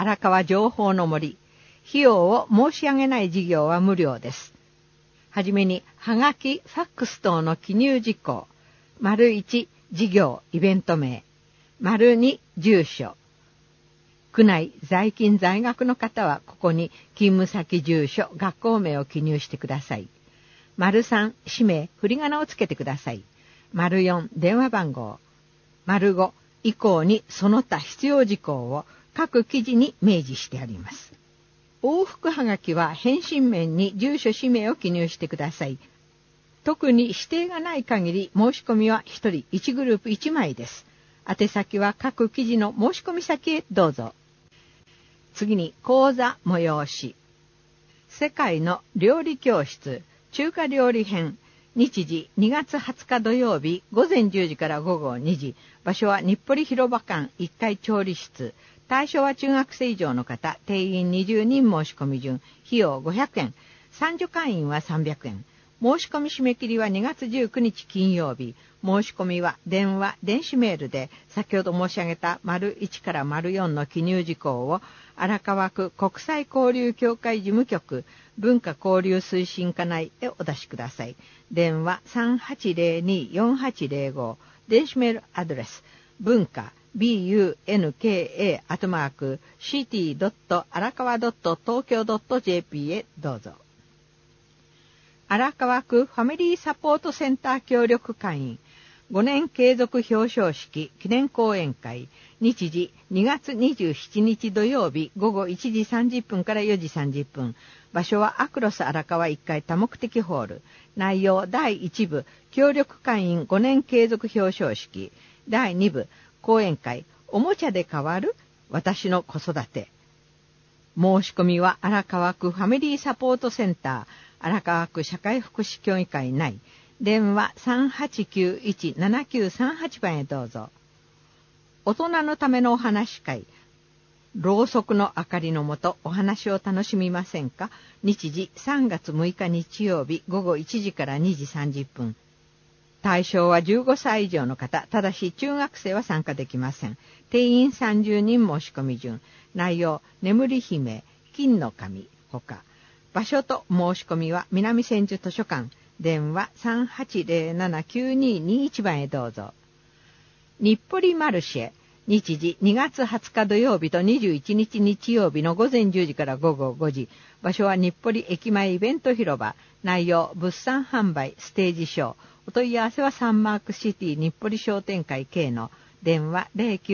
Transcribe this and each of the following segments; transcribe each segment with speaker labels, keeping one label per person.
Speaker 1: 荒川情報の森。費用を申し上げない事業は無料です。はじめに、はがき、ファックス等の記入事項。1、事業、イベント名。2、住所。区内在勤在学の方は、ここに勤務先住所、学校名を記入してください。3、氏名、振り仮名をつけてください。4、電話番号。5、以降にその他必要事項を各記事に明示してあります。往復はがきは返信面に住所氏名を記入してください。特に指定がない限り申し込みは1人1グループ1枚です。宛先は各記事の申し込み先へどうぞ。次に講座催し。世界の料理教室中華料理編。日時2月20日土曜日午前10時から午後2時。場所は日暮里広場館1階調理室。対象は中学生以上の方、定員20人申し込み順、費用500円、参助会員は300円。申し込み締め切りは2月19日金曜日。申し込みは電話、電子メールで、先ほど申し上げた1から4の記入事項を、荒川区国際交流協会事務局、文化交流推進課内へお出しください。電話 3802-4805、電子メールアドレス、文化、bunka@city.arakawa.tokyo.jp へどうぞ。荒川区ファミリーサポートセンター協力会員5年継続表彰式記念講演会。日時2月27日土曜日午後1時30分から4時30分。場所はアクロス荒川1階多目的ホール。内容第1部協力会員5年継続表彰式。第2部講演会、おもちゃで変わる私の子育て。申し込みは荒川区ファミリーサポートセンター、荒川区社会福祉協議会内、電話 3891-7938 番へどうぞ。大人のためのお話会、ろうそくの明かりのもとお話を楽しみませんか。日時3月6日日曜日午後1時から2時30分。対象は15歳以上の方、ただし中学生は参加できません。定員30人申し込み順。内容、眠り姫、金の神、ほか。場所と申し込みは南千住図書館。電話 3807-9221 番へどうぞ。日暮里マルシェ。日時2月20日土曜日と21日日曜日の午前10時から午後5時。場所は日暮里駅前イベント広場。内容、物産販売、ステージショー。お問い合わせはサンマークシティ日暮里商店会系の電話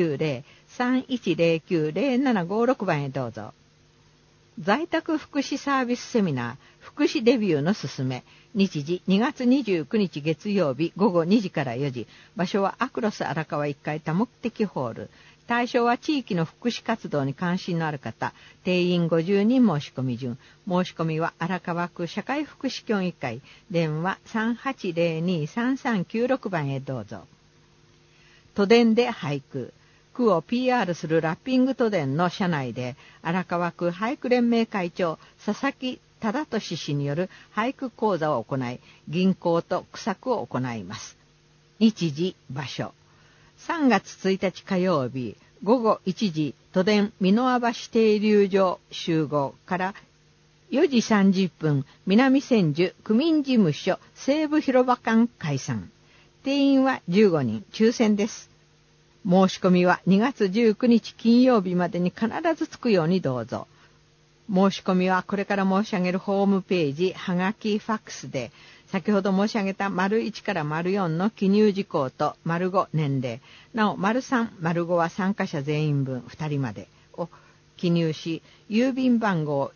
Speaker 1: 090-3109-0756 番へどうぞ。在宅福祉サービスセミナー福祉デビューのすすめ。日時2月29日月曜日午後2時から4時。場所はアクロス荒川1階多目的ホール。対象は地域の福祉活動に関心のある方。定員50人申し込み順。申し込みは荒川区社会福祉協議会。電話 3802-3396 番へどうぞ。都電で俳句。区を PR するラッピング都電の車内で荒川区俳句連盟会長佐々木忠俊氏による俳句講座を行い、吟行と句作を行います。日時、場所。3月1日火曜日午後1時都電美濃輪橋停留所集合から4時30分南千住区民事務所西部広場館解散。定員は15人、抽選です。申し込みは2月19日金曜日までに必ずつくようにどうぞ。申し込みはこれから申し上げるホームページ、はがき、ファックスで、先ほど申し上げた1から4の記入事項と5年齢、なお3、5は参加者全員分2人までを記入し、郵便番号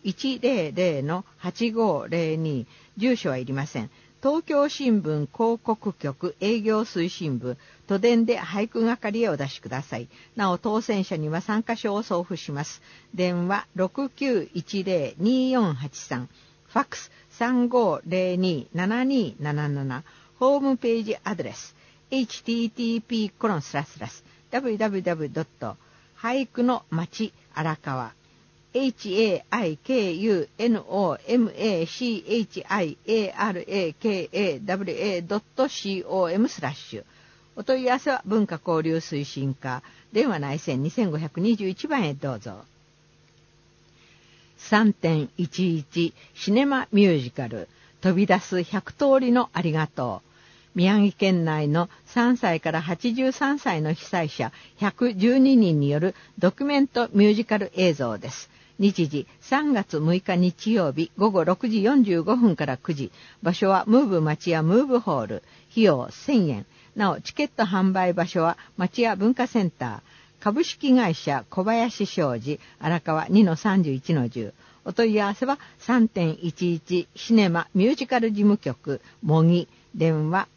Speaker 1: 100-8502、住所はいりません。東京新聞広告局営業推進部都電で俳句係へお出しください。なお当選者には参加証を送付します。電話 6910-2483 ファックス 3502-7277 ホームページアドレス http://俳句の町荒川haikunomachiarakawa.com/お問い合わせは文化交流推進課電話内線2521番へどうぞ。 3.11 シネマミュージカル飛び出す100通りのありがとう。宮城県内の3歳から83歳の被災者112人によるドキュメントミュージカル映像です。日時3月6日日曜日午後6時45分から9時。場所はムーブ町屋ムーブホール。費用1000円。なおチケット販売場所は町屋文化センター。株式会社小林商事荒川 2-31-10。お問い合わせは 3.11 シネマミュージカル事務局模擬電話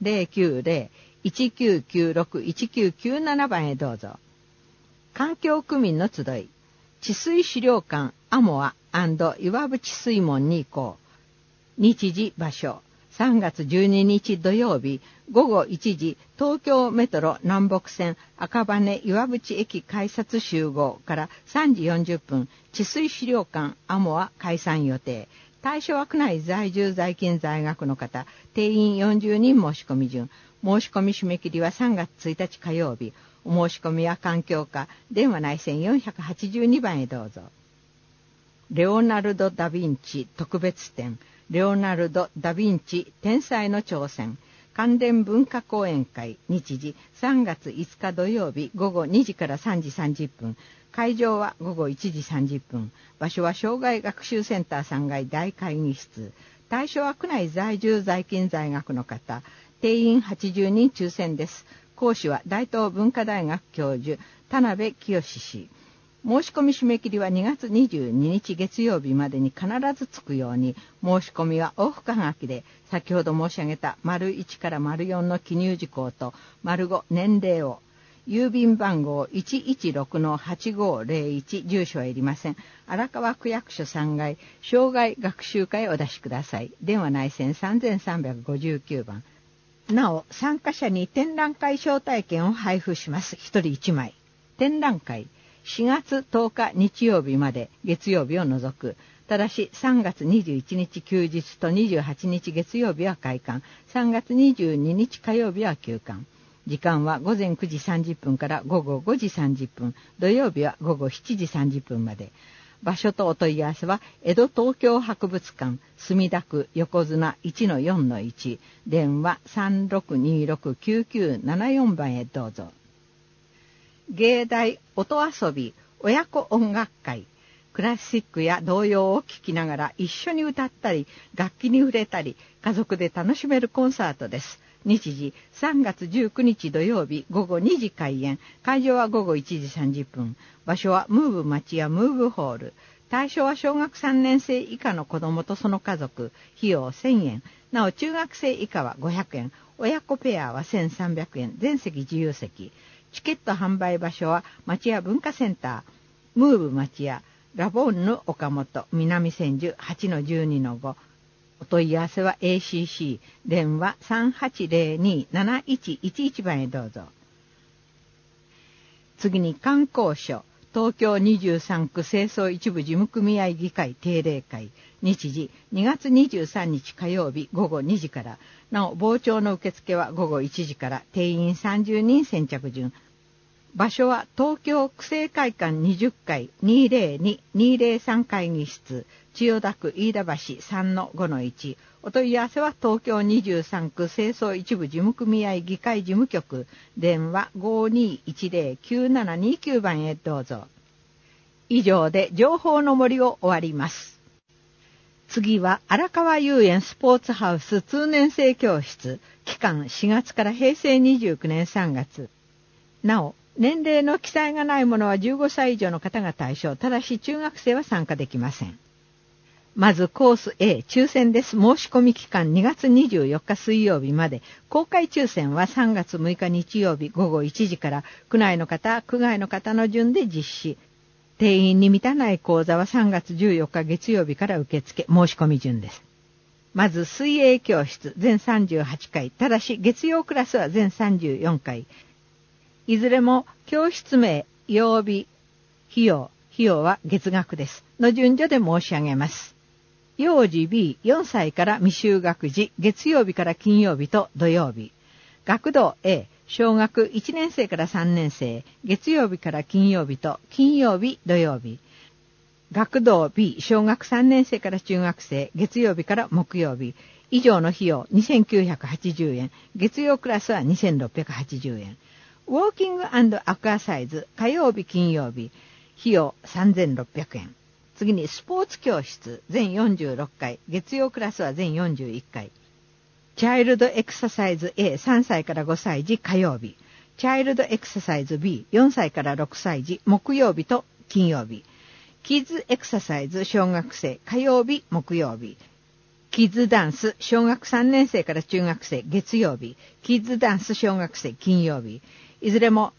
Speaker 1: 090-1996-1997 番へどうぞ。環境区民の集い治水資料館アモア&岩淵水門に行こう。日時場所3月12日土曜日午後1時東京メトロ南北線赤羽岩淵駅改札集合から3時40分治水資料館アモア開山予定。対象は区内在住在勤在学の方、定員40人申し込み順。申し込み締め切りは3月1日火曜日。お申し込みは環境課電話内線482番へどうぞ。レオナルド・ダ・ヴィンチ特別展レオナルド・ダ・ヴィンチ天才の挑戦関連文化講演会。日時3月5日土曜日午後2時から3時30分。会場は午後1時30分。場所は障害学習センター3階大会議室。対象は区内在住在勤在学の方。定員80人抽選です。講師は大東文化大学教授田辺清氏。申し込み締め切りは2月22日月曜日までに必ずつくように。申し込みは往復はがきで先ほど申し上げた ① から �4 の記入事項と ⑤ 年齢を。郵便番号 116-8501 住所はいりません。荒川区役所3階障害学習会へお出しください。電話内線3359番。なお参加者に展覧会招待券を配布します。1人1枚。展覧会4月10日日曜日まで月曜日を除く。ただし3月21日休日と28日月曜日は開館。3月22日火曜日は休館。時間は午前9時30分から午後5時30分。土曜日は午後7時30分まで。場所とお問い合わせは江戸東京博物館墨田区横綱 1-4-1 電話 3626-9974 番へどうぞ。芸大音遊び親子音楽会。クラシックや童謡を聴きながら一緒に歌ったり楽器に触れたり家族で楽しめるコンサートです。日時3月19日土曜日午後2時開演。会場は午後1時30分。場所はムーブ町屋ムーブホール。対象は小学3年生以下の子どもとその家族。費用1000円。なお中学生以下は500円。親子ペアは1300円。全席自由席。チケット販売場所は町屋文化センター。ムーブ町屋ラボンヌ岡本南千住 8-12-5。お問い合わせは ACC 電話 3802-7111 番へどうぞ。次に観光所東京23区清掃一部事務組合議会定例会。日時2月23日火曜日午後2時から。なお傍聴の受付は午後1時から。定員30人先着順。場所は東京区政会館20階 202-203 会議室千代田区飯田橋 3-5-1。お問い合わせは東京23区清掃一部事務組合議会事務局電話 5210-9729 番へどうぞ。以上で情報の森を終わります。次は荒川遊園スポーツハウス通年生教室。期間4月から平成29年3月。なお年齢の記載がないものは15歳以上の方が対象。ただし中学生は参加できません。まずコース A 抽選です。申し込み期間2月24日水曜日まで。公開抽選は3月6日日曜日午後1時から区内の方、区外の方の順で実施。定員に満たない講座は3月14日月曜日から受付。申し込み順です。まず水泳教室全38回。ただし月曜クラスは全34回。いずれも教室名、曜日、費用は月額です。の順序で申し上げます。幼児 B4 歳から未就学児、月曜日から金曜日と土曜日。学童 A、小学1年生から3年生、月曜日から金曜日と金曜日、土曜日。 学童 B 小学3年生から中学生、月曜日から木曜日。以上の費用2980円。月曜クラスは2680円。ウォーキング&アクアサイズ火曜日金曜日。費用3600円。次にスポーツ教室全46回。月曜クラスは全41回。チャイルドエクササイズ A 3歳から5歳児火曜日。チャイルドエクササイズ B 4歳から6歳児木曜日と金曜日。キッズエクササイズ小学生火曜日木曜日。キッズダンス小学3年生から中学生月曜日。キッズダンス小学生金曜日。いずれも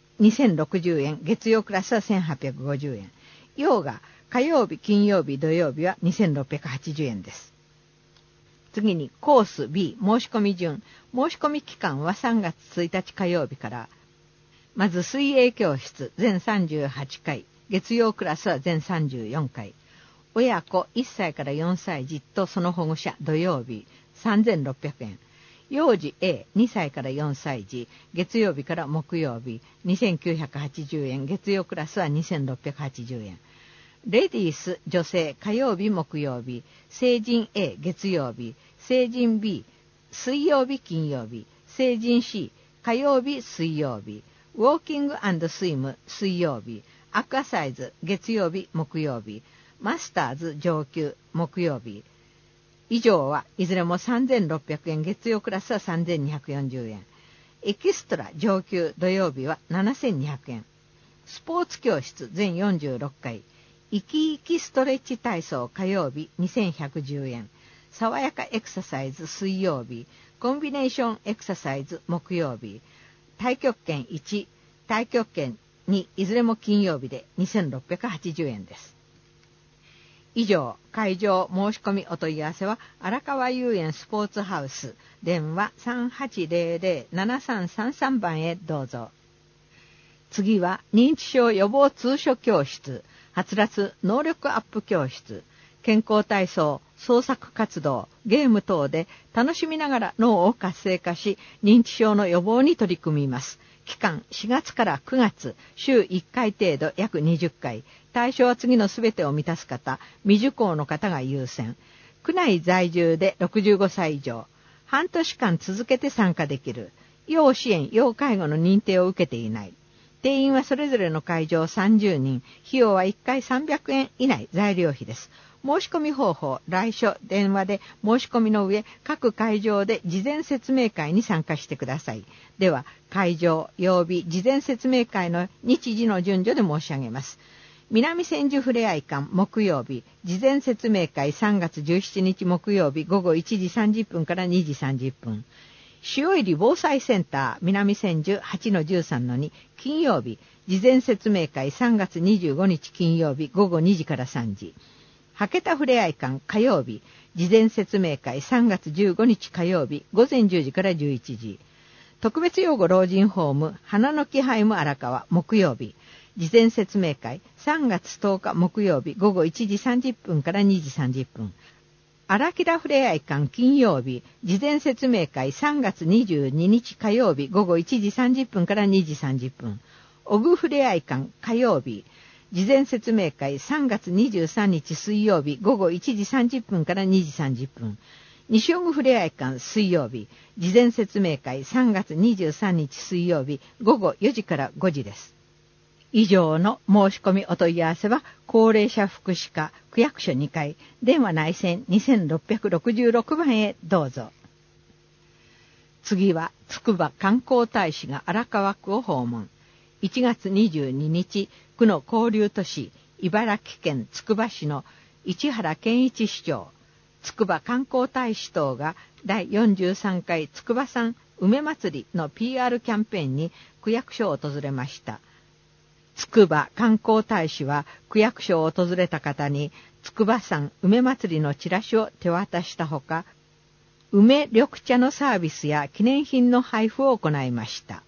Speaker 1: 2060円。月曜クラスは1850円。ヨガ火曜日金曜日土曜日は2680円です。次にコース B 申し込み順。申し込み期間は3月1日火曜日から。まず水泳教室全38回。月曜クラスは全34回。親子1歳から4歳児とその保護者土曜日3600円。幼児 A2 歳から4歳児月曜日から木曜日2980円。月曜クラスは2680円。レディース女性火曜日木曜日。成人 A 月曜日。成人 B 水曜日金曜日。成人 C 火曜日水曜日。ウォーキング&スイム水曜日。アクアサイズ月曜日木曜日。マスターズ上級木曜日。以上はいずれも3600円。月曜クラスは3240円。エキストラ上級土曜日は7200円。スポーツ教室全46回。生き生きストレッチ体操火曜日2110円。爽やかエクササイズ水曜日。コンビネーションエクササイズ木曜日。太極拳1、太極拳2、いずれも金曜日で2680円です。以上、会場申し込みお問い合わせは荒川遊園スポーツハウス電話 3800-7333 番へどうぞ。次は認知症予防通所教室、はつらつ能力アップ教室、健康体操、創作活動、ゲーム等で楽しみながら脳を活性化し、認知症の予防に取り組みます。期間4月から9月、週1回程度約20回。対象は次のすべてを満たす方、未受講の方が優先。区内在住で65歳以上。半年間続けて参加できる。要支援、要介護の認定を受けていない。定員はそれぞれの会場30人。費用は1回300円以内、材料費です。申し込み方法、来所、電話で申し込みの上、各会場で事前説明会に参加してください。では、会場、曜日、事前説明会の日時の順序で申し上げます。南千住ふれあい館木曜日、事前説明会3月17日木曜日午後1時30分から2時30分。塩入防災センター南千住 8-13-2 金曜日、事前説明会3月25日金曜日午後2時から3時。羽田ふれあい館火曜日、事前説明会3月15日火曜日午前10時から11時。特別養護老人ホーム花の木ハイム荒川木曜日、事前説明会3月10日木曜日午後1時30分から2時30分。荒木田ふれあい館金曜日、事前説明会3月22日火曜日午後1時30分から2時30分。小具ふれあい館火曜日、事前説明会3月23日水曜日午後1時30分から2時30分。西小具ふれあい館水曜日、事前説明会3月23日水曜日午後4時から5時です。以上の申し込みお問い合わせは高齢者福祉課区役所2階電話内線2666番へどうぞ。次は筑波観光大使が荒川区を訪問。1月22日、区の交流都市茨城県つくば市の市原健一市長、筑波観光大使等が第43回筑波山梅祭りの PR キャンペーンに区役所を訪れました。筑波観光大使は区役所を訪れた方に筑波山梅祭りのチラシを手渡したほか、梅緑茶のサービスや記念品の配布を行いました。